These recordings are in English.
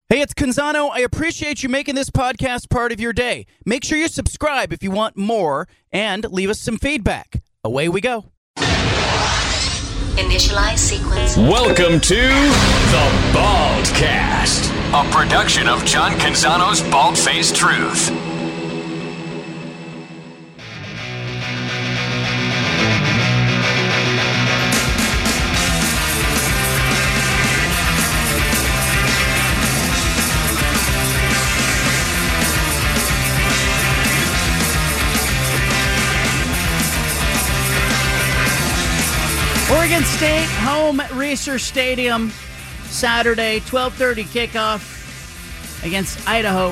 Hey, it's Canzano. I appreciate you making this podcast part of your day. Make sure you subscribe if you want more and leave us some feedback. Away we go. Initialize sequence. Welcome to The Baldcast, a production of John Canzano's Bald-Faced Truth. Oregon State home at Reser Stadium Saturday, 12:30 kickoff against Idaho.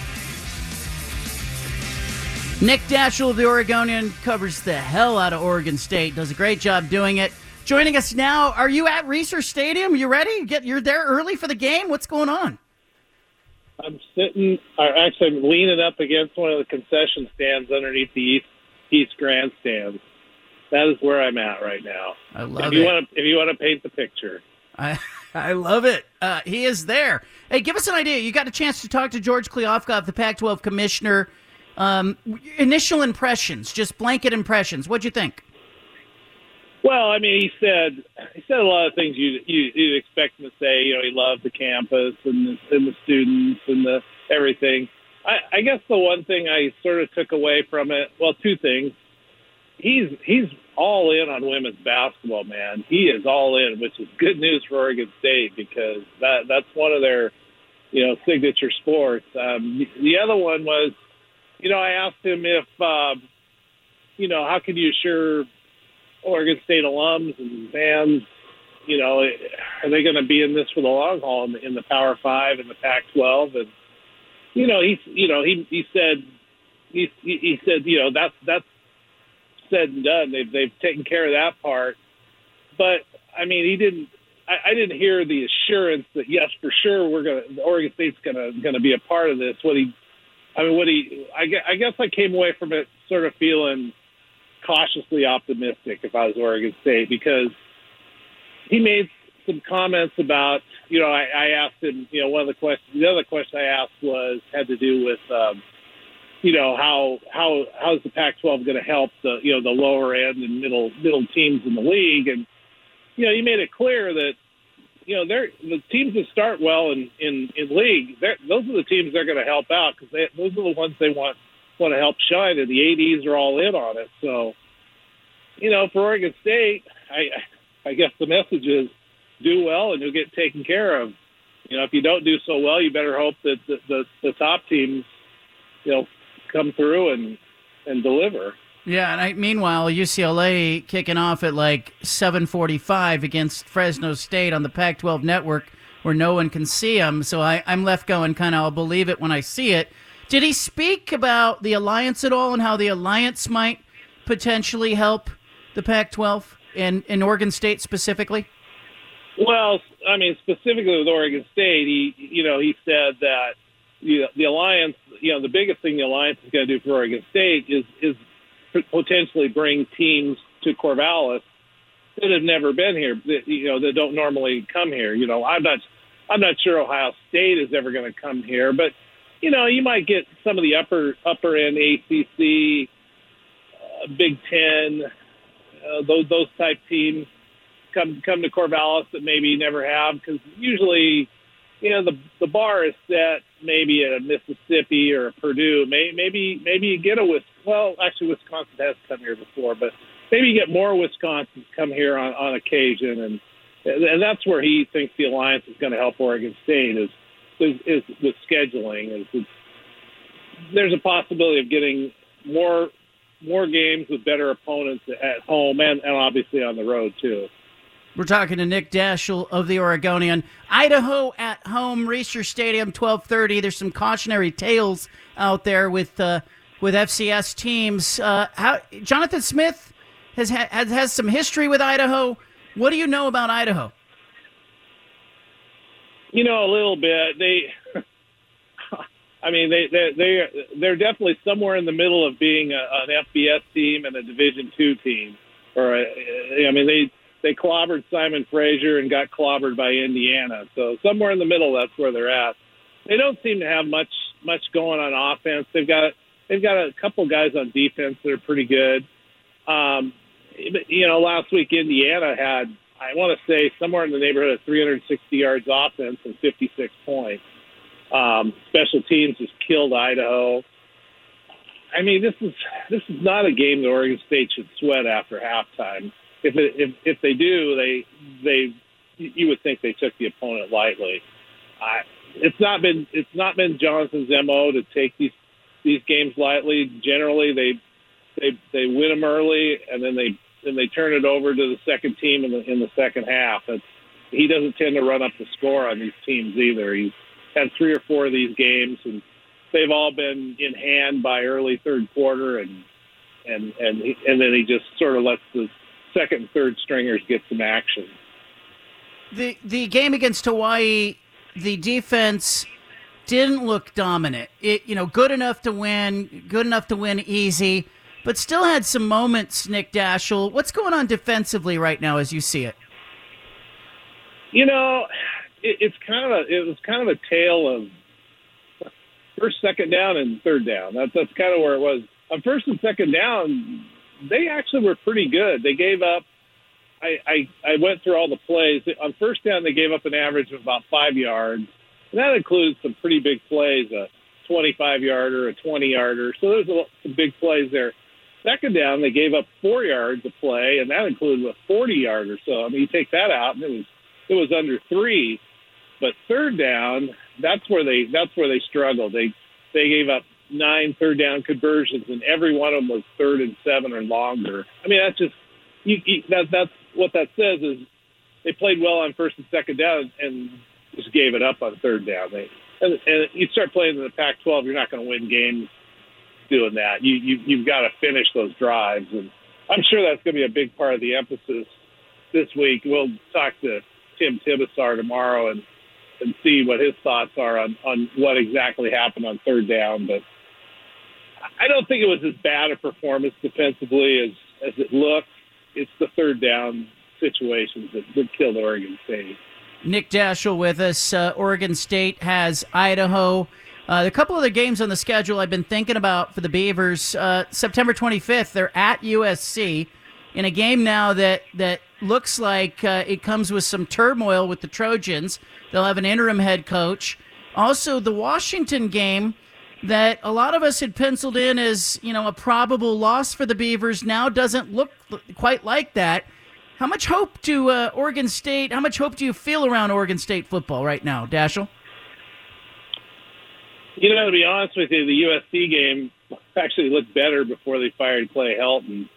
Nick Daschel of the Oregonian covers the hell out of Oregon State, does a great job doing it. Joining us now, are you at Reser Stadium? You ready? You're there early for the game? What's going on? I'm I'm leaning up against one of the concession stands underneath the East Grandstand. That is where I'm at right now. I love it. If you want to paint the picture. I love it. He is there. Hey, give us an idea. You got a chance to talk to George Kliavkoff, the Pac-12 commissioner. Initial impressions, just blanket impressions. What'd you think? Well, I mean, he said a lot of things you'd expect him to say. You know, he loved the campus and the students and the everything. I guess the one thing I sort of took away from it, well, two things. He's all in on women's basketball, man. He is all in, which is good news for Oregon State because that's one of their, signature sports. The other one was, I asked him if, how can you assure Oregon State alums and fans, are they going to be in this for the long haul in the Power Five and the Pac-12? And he said that's said and done. They've taken care of that part, but I mean, I didn't hear the assurance that yes, for sure, Oregon State's gonna be a part of this. I guess I came away from it sort of feeling cautiously optimistic if I was Oregon State because he made some comments about, I asked him, the other question I asked had to do with, how's the Pac-12 going to help the lower end and middle teams in the league? And, he made it clear that, the teams that start well in league, those are the teams they're going to help out because those are the ones they want to help shine, and the ADs are all in on it. So, for Oregon State, I guess the message is do well and you'll get taken care of. If you don't do so well, you better hope that the top teams, come through and deliver. Yeah, and meanwhile, UCLA kicking off at like 7:45 against Fresno State on the Pac-12 network where no one can see them. So I'm left going kind of, I'll believe it when I see it. Did he speak about the alliance at all and how the alliance might potentially help the Pac-12 and Oregon State specifically? Well, I mean, specifically with Oregon State, he said that the alliance, the biggest thing the alliance is going to do for Oregon State is potentially bring teams to Corvallis that have never been here, that don't normally come here. I'm not sure Ohio State is ever going to come here, but you might get some of the upper end ACC, Big Ten, those type teams come to Corvallis that maybe never have because usually. The bar is set maybe at a Mississippi or a Purdue. Maybe you get actually Wisconsin has come here before, but maybe you get more Wisconsins come here on occasion, and that's where he thinks the alliance is going to help Oregon State is with scheduling. There's a possibility of getting more games with better opponents at home and obviously on the road too. We're talking to Nick Daschel of the Oregonian. Idaho at home, Reser Stadium, 12:30. There's some cautionary tales out there with FCS teams. Jonathan Smith has some history with Idaho. What do you know about Idaho? A little bit. They're definitely somewhere in the middle of being an FBS team and a Division II team. They clobbered Simon Fraser and got clobbered by Indiana. So somewhere in the middle, that's where they're at. they don't seem to have much going on offense. They've got a couple guys on defense that are pretty good. Last week Indiana had, I want to say, somewhere in the neighborhood of 360 yards offense and 56 points. Special teams just killed Idaho. I mean, this is not a game that Oregon State should sweat after halftime. If they do, you would think they took the opponent lightly. It's not been Johnson's MO to take these games lightly. Generally, they win them early, and then they turn it over to the second team in the second half. He doesn't tend to run up the score on these teams either. He's had 3 or 4 of these games, and they've all been in hand by early third quarter, and then he just sort of lets the second and third stringers get some action. The game against Hawaii, the defense didn't look dominant. Good enough to win easy, but still had some moments. Nick Daschel, what's going on defensively right now as you see it? It was kind of a tale of first, second down, and third down. That's kind of where it was. On first and second down, they actually were pretty good. They gave up. I went through all the plays. On first down, they gave up an average of about 5 yards. And that includes some pretty big plays, a 25-yarder, a 20-yarder. So there's some big plays there. Second down, they gave up 4 yards a play, and that included a 40-yarder. So, I mean, you take that out, and it was under 3. But third down, that's where they struggled. They gave up 9 third down conversions, and every one of them was 3rd and 7 or longer. I mean, that's just that's what that says is they played well on first and second down and just gave it up on third down. And you start playing in the Pac-12, you're not going to win games doing that. You've got to finish those drives, and I'm sure that's going to be a big part of the emphasis this week. We'll talk to Tim Tibesar tomorrow and see what his thoughts are on what exactly happened on third down. But I don't think it was as bad a performance defensively as it looked. It's the third down situations that killed Oregon State. Nick Daschel with us. Oregon State has Idaho. A couple other games on the schedule I've been thinking about for the Beavers. September 25th, they're at USC in a game now that looks like it comes with some turmoil with the Trojans. They'll have an interim head coach. Also, the Washington game that a lot of us had penciled in as, a probable loss for the Beavers now doesn't look quite like that. How much hope do how much hope do you feel around Oregon State football right now, Daschel? To be honest with you, the USC game actually looked better before they fired Clay Helton.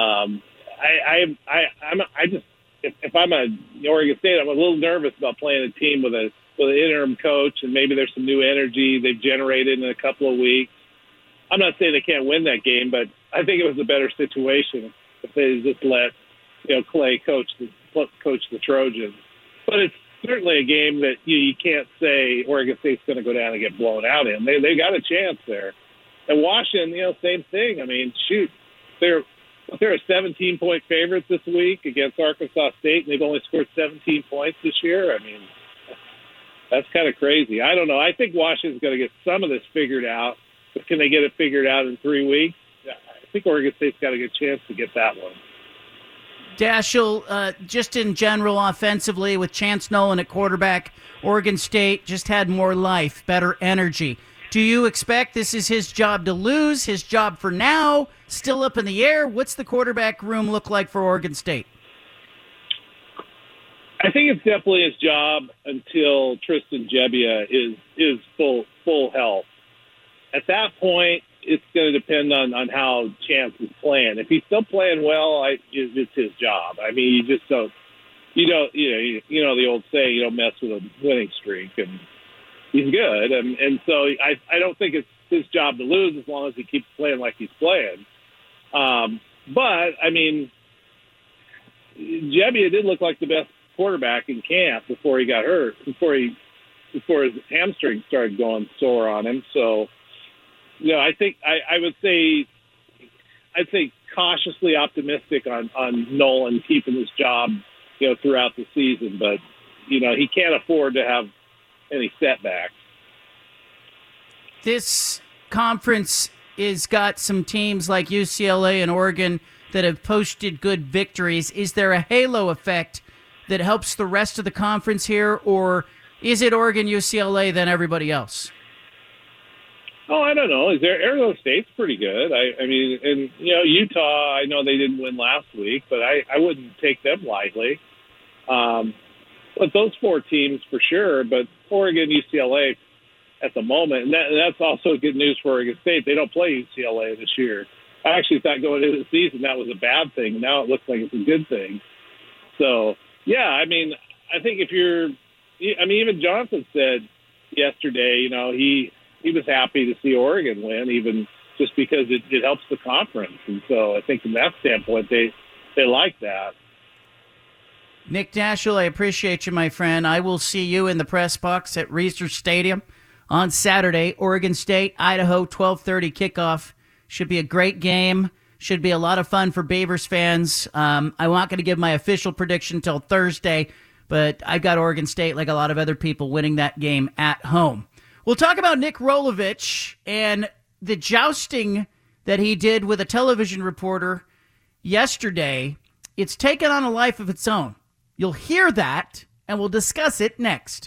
If I'm a Oregon State, I'm a little nervous about playing a team with an interim coach, and maybe there's some new energy they've generated in a couple of weeks. I'm not saying they can't win that game, but I think it was a better situation if they just let Clay coach the Trojans. But it's certainly a game that you can't say Oregon State's going to go down and get blown out in. They got a chance there. And Washington, same thing. I mean, shoot, they're a 17-point favorite this week against Arkansas State, and they've only scored 17 points this year. I mean, that's kind of crazy. I don't know. I think Washington's going to get some of this figured out, but can they get it figured out in 3 weeks? I think Oregon State's got a good chance to get that one. Daschel, just in general offensively with Chance Nolan at quarterback, Oregon State just had more life, better energy. Do you expect this is his job to lose, his job for now, still up in the air? What's the quarterback room look like for Oregon State? I think it's definitely his job until Tristan Gebbia is full health. At that point, it's going to depend on how Chance is playing. If he's still playing well, it's his job. I mean, you just don't. You know the old saying, you don't mess with a winning streak, and he's good, and so I don't think it's his job to lose as long as he keeps playing like he's playing. But I mean, Gebbia did look like the best quarterback in camp before he got hurt, before his hamstring started going sore on him. So, I think I'd say cautiously optimistic on Nolan keeping his job, throughout the season. But, he can't afford to have any setbacks. this conference is got some teams like UCLA and Oregon that have posted good victories. Is there a halo effect that helps the rest of the conference here, or is it Oregon, UCLA, then everybody else? Oh, I don't know. Arizona State's pretty good. I mean, and Utah. I know they didn't win last week, but I wouldn't take them lightly. But those four teams for sure. But Oregon, UCLA, at the moment, and that's also good news for Oregon State. They don't play UCLA this year. I actually thought going into the season that was a bad thing. Now it looks like it's a good thing. So yeah, I mean, I think even Johnson said yesterday, he was happy to see Oregon win, even just because it helps the conference. And so I think from that standpoint, they like that. Nick Daschel, I appreciate you, my friend. I will see you in the press box at Reser Stadium on Saturday. Oregon State, Idaho, 12:30 kickoff. Should be a great game. Should be a lot of fun for Beavers fans. I'm not going to give my official prediction until Thursday, but I've got Oregon State, like a lot of other people, winning that game at home. We'll talk about Nick Rolovich and the jousting that he did with a television reporter yesterday. It's taken on a life of its own. You'll hear that, and we'll discuss it next.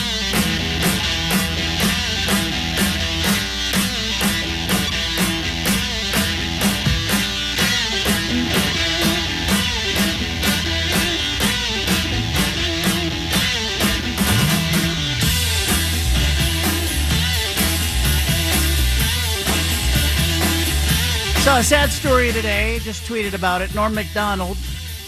Saw a sad story today, just tweeted about it. Norm Macdonald,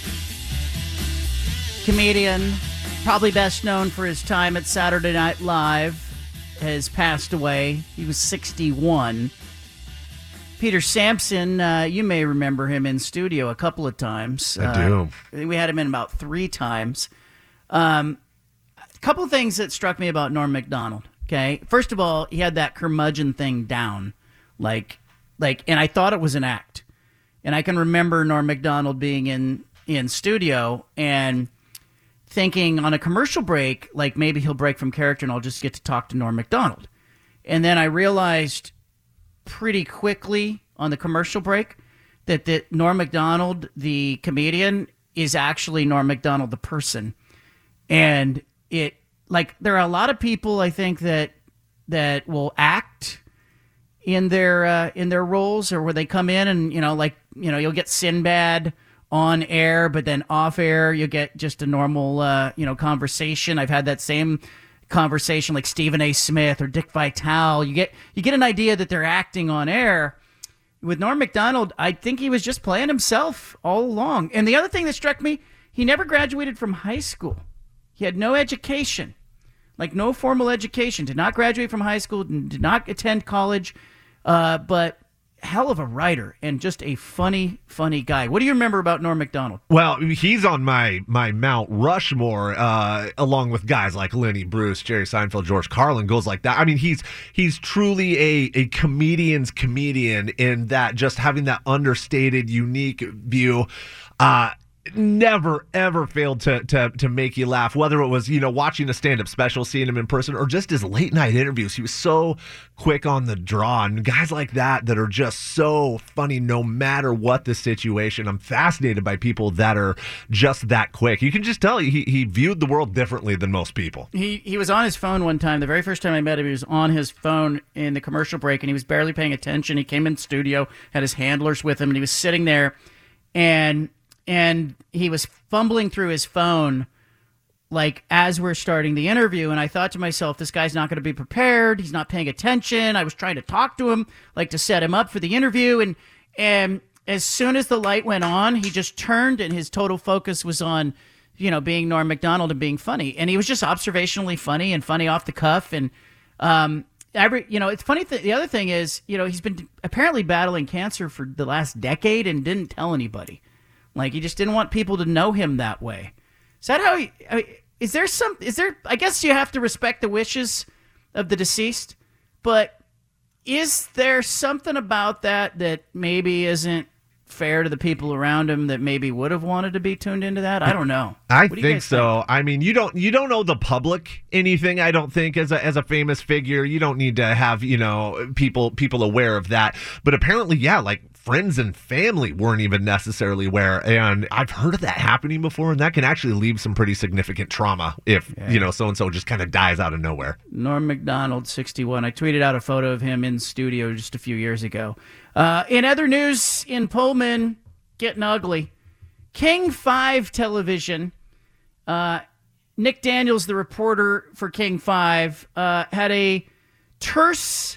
comedian, probably best known for his time at Saturday Night Live, has passed away. He was 61. Peter Sampson, you may remember him in studio a couple of times. I do. I think we had him in about 3 times. A couple of things that struck me about Norm Macdonald, okay? First of all, he had that curmudgeon thing down, and I thought it was an act. And I can remember Norm Macdonald being in studio and thinking on a commercial break, like maybe he'll break from character and I'll just get to talk to Norm Macdonald. And then I realized pretty quickly on the commercial break that Norm Macdonald, the comedian, is actually Norm Macdonald, the person. And there are a lot of people, I think, that will act in their roles, or where they come in and you'll get Sinbad on air, but then off air you get just a normal conversation. I've had that same conversation like Stephen A. Smith or Dick Vitale. You get an idea that they're acting on air. With Norm Macdonald, I think he was just playing himself all along. And the other thing that struck me, he never graduated from high school. He had no education, no formal education, did not graduate from high school, did not attend college, but hell of a writer and just a funny guy. What do you remember about Norm Macdonald? Well, he's on my Mount Rushmore, along with guys like Lenny Bruce, Jerry Seinfeld, George Carlin, goes like that. I mean, he's truly a comedian's comedian in that, just having that understated, unique view. Never ever failed to make you laugh, whether it was watching a stand-up special, seeing him in person, or just his late night interviews. He was so quick on the draw, and guys like that are just so funny no matter what the situation. I'm fascinated by people that are just that quick. You can just tell he viewed the world differently than most people. He was on his phone one time. The very first time I met him, he was on his phone in the commercial break, and he was barely paying attention. He came in studio, had his handlers with him, and he was sitting there, and he was fumbling through his phone as we're starting the interview. And I thought to myself, this guy's not going to be prepared. He's not paying attention. I was trying to talk to him, to set him up for the interview. And as soon as the light went on, he just turned and his total focus was on, being Norm Macdonald and being funny. And he was just observationally funny and funny off the cuff. And, it's funny. The other thing is, he's been apparently battling cancer for the last decade and didn't tell anybody. He just didn't want people to know him that way. Is that how I guess you have to respect the wishes of the deceased, but is there something about that maybe isn't fair to the people around him that maybe would have wanted to be tuned into that? I don't know. I What do you think guys so. think? I mean, you don't owe the public anything. I don't think as a famous figure, you don't need to have people aware of that. But apparently, yeah, like friends and family weren't even necessarily aware. And I've heard of that happening before, and that can actually leave some pretty significant trauma if so and so just kind of dies out of nowhere. Norm McDonald, 61. I tweeted out a photo of him in studio just a few years ago. In other news, in Pullman, getting ugly. King 5 Television, Nick Daniels, the reporter for King 5, had a terse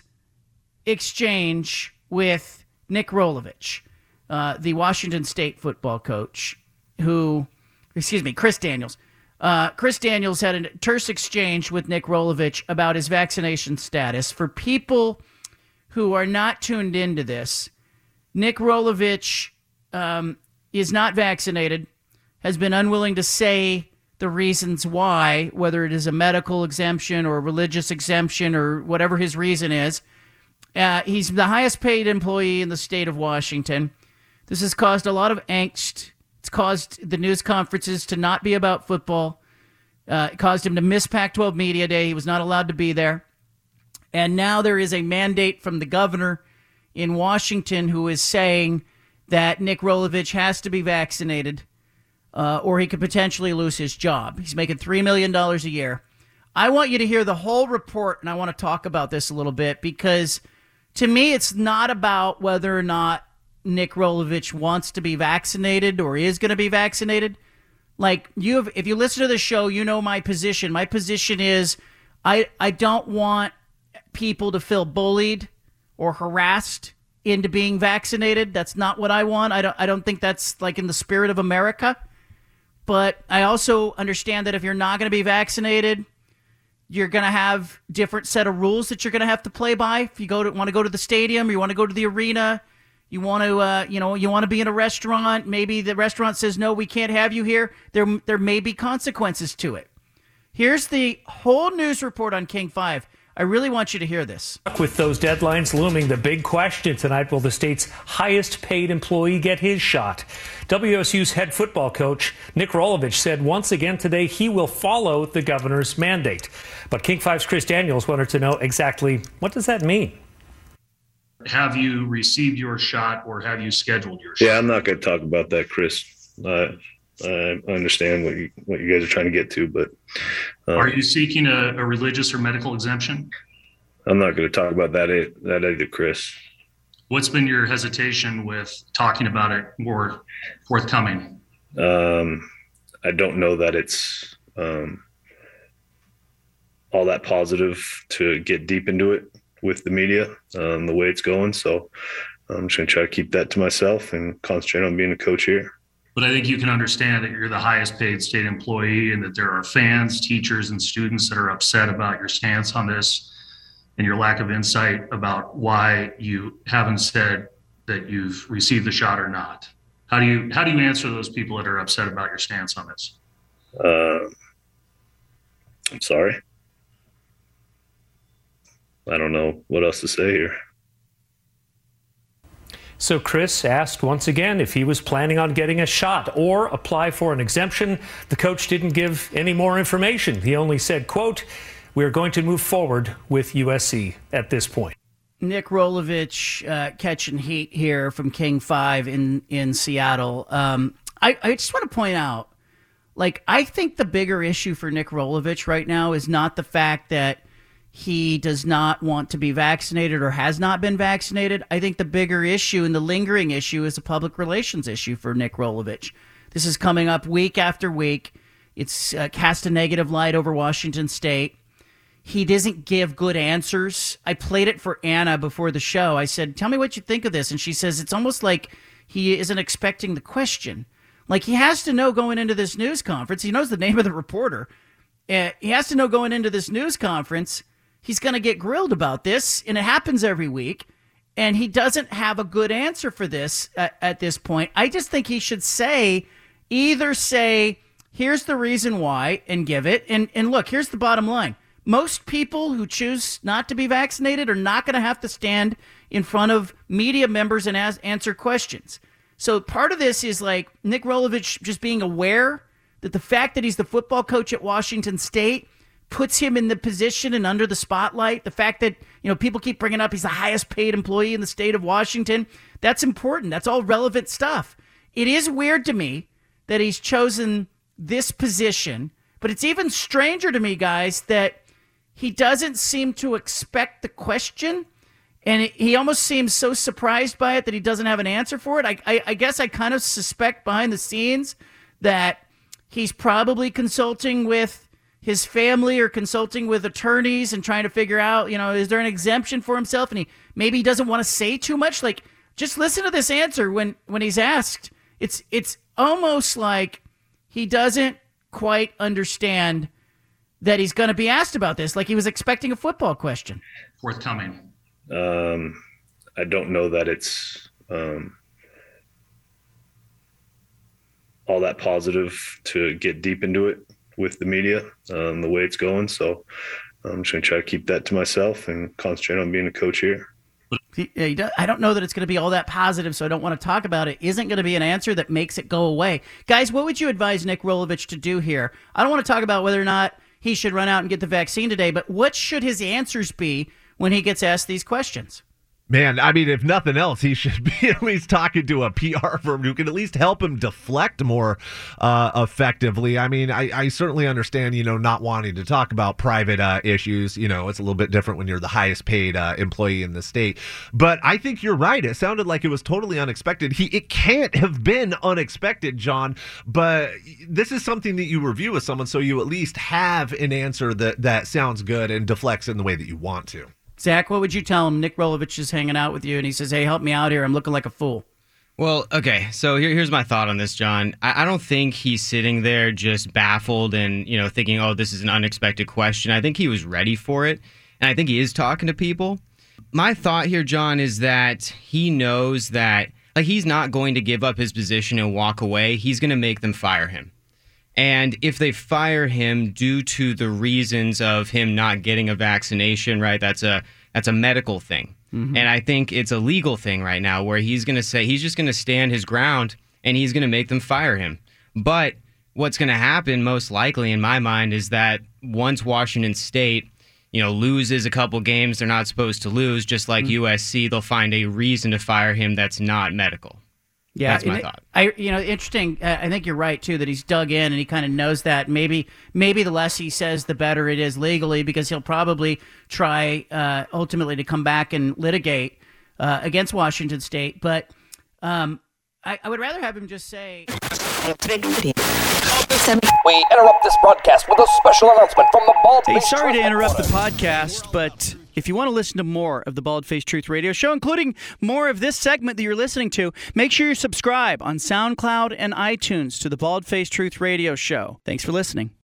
exchange with Nick Rolovich, the Washington State football coach, Chris Daniels. Chris Daniels had a terse exchange with Nick Rolovich about his vaccination status. For people who are not tuned into this, Nick Rolovich is not vaccinated, has been unwilling to say the reasons why, whether it is a medical exemption or a religious exemption or whatever his reason is. He's the highest paid employee in the state of Washington. This has caused a lot of angst. It's caused the news conferences to not be about football. It caused him to miss Pac-12 Media Day. He was not allowed to be there. And now there is a mandate from the governor in Washington who is saying that Nick Rolovich has to be vaccinated or he could potentially lose his job. He's making $3 million a year. I want you to hear the whole report, and I want to talk about this a little bit because to me it's not about whether or not Nick Rolovich wants to be vaccinated or is going to be vaccinated. Like, if you listen to the show, you know my position. My position is I don't want people to feel bullied or harassed into being vaccinated. That's not what I want. I don't think that's like in the spirit of America. But I also understand that if you're not going to be vaccinated, you're going to have different set of rules that you're going to have to play by. If you want to go to the stadium, or you want to go to the arena, you want to you want to be in a restaurant, maybe the restaurant says no, we can't have you here. There may be consequences to it. Here's the whole news report on King 5. I really want you to hear this. With those deadlines looming, the big question tonight, will the state's highest paid employee get his shot? WSU's head football coach, Nick Rolovich, said once again today he will follow the governor's mandate. But King 5's Chris Daniels wanted to know exactly what does that mean? Have you received your shot or have you scheduled your shot? Yeah, I'm not going to talk about that, Chris. I understand what you guys are trying to get to, but are you seeking a religious or medical exemption? I'm not going to talk about that either, Chris. What's been your hesitation with talking about it more forthcoming? I don't know that it's all that positive to get deep into it with the media, the way it's going. So I'm just going to try to keep that to myself and concentrate on being a coach here. But I think you can understand that you're the highest paid state employee and that there are fans, teachers, and students that are upset about your stance on this and your lack of insight about why you haven't said that you've received the shot or not. How do you answer those people that are upset about your stance on this? I'm sorry. I don't know what else to say here. So Chris asked once again if he was planning on getting a shot or apply for an exemption. The coach didn't give any more information. He only said, quote, "We are going to move forward with USC at this point." Nick Rolovich catching heat here from King 5 in Seattle. I just want to point out, I think the bigger issue for Nick Rolovich right now is not the fact that he does not want to be vaccinated or has not been vaccinated. I think the bigger issue and the lingering issue is a public relations issue for Nick Rolovich. This is coming up week after week. It's cast a negative light over Washington State. He doesn't give good answers. I played it for Anna before the show. I said, tell me what you think of this. And she says, it's almost like he isn't expecting the question. Like he has to know going into this news conference. He knows the name of the reporter. He has to know going into this news conference he's going to get grilled about this, and it happens every week, and he doesn't have a good answer for this at this point. I just think he should either say, here's the reason why, and give it. And look, here's the bottom line. Most people who choose not to be vaccinated are not going to have to stand in front of media members and answer questions. So part of this is like Nick Rolovich just being aware that the fact that he's the football coach at Washington State puts him in the position and under the spotlight. The fact that, people keep bringing up he's the highest paid employee in the state of Washington. That's important. That's all relevant stuff. It is weird to me that he's chosen this position, but it's even stranger to me, guys, that he doesn't seem to expect the question, and he almost seems so surprised by it that he doesn't have an answer for it. I guess I kind of suspect behind the scenes that he's probably consulting with his family or consulting with attorneys and trying to figure out, is there an exemption for himself? And maybe he doesn't want to say too much. Like, just listen to this answer when he's asked. It's almost like he doesn't quite understand that he's going to be asked about this, like he was expecting a football question. Forthcoming. I don't know that it's all that positive to get deep into it with the media, the way it's going. So I'm just going to try to keep that to myself and concentrate on being a coach here. I don't know that it's going to be all that positive, so I don't want to talk about it. Isn't going to be an answer that makes it go away. Guys, what would you advise Nick Rolovich to do here? I don't want to talk about whether or not he should run out and get the vaccine today, but what should his answers be when he gets asked these questions? Man, I mean, if nothing else, he should be at least talking to a PR firm who can at least help him deflect more effectively. I mean, I certainly understand, not wanting to talk about private issues. It's a little bit different when you're the highest paid employee in the state. But I think you're right. It sounded like it was totally unexpected. It can't have been unexpected, John. But this is something that you review with someone, so you at least have an answer that sounds good and deflects in the way that you want to. Zach, what would you tell him? Nick Rolovich is hanging out with you, and he says, hey, help me out here. I'm looking like a fool. Well, okay, so here's my thought on this, John. I don't think he's sitting there just baffled and, thinking, oh, this is an unexpected question. I think he was ready for it, and I think he is talking to people. My thought here, John, is that he knows that he's not going to give up his position and walk away. He's going to make them fire him. And if they fire him due to the reasons of him not getting a vaccination, right, that's a medical thing. Mm-hmm. And I think it's a legal thing right now where he's going to say he's just going to stand his ground and he's going to make them fire him. But what's going to happen most likely in my mind is that once Washington State, loses a couple games they're not supposed to lose, just like USC, they'll find a reason to fire him that's not medical. Yeah, that's my thought. Interesting. I think you're right too that he's dug in and he kind of knows that. Maybe the less he says, the better it is legally, because he'll probably try ultimately to come back and litigate against Washington State. But I would rather have him just say. We interrupt this broadcast with a special announcement from the Bald Face. Hey, sorry to interrupt the podcast, but if you want to listen to more of the Bald Face Truth Radio Show, including more of this segment that you're listening to, make sure you subscribe on SoundCloud and iTunes to the Bald Face Truth Radio Show. Thanks for listening.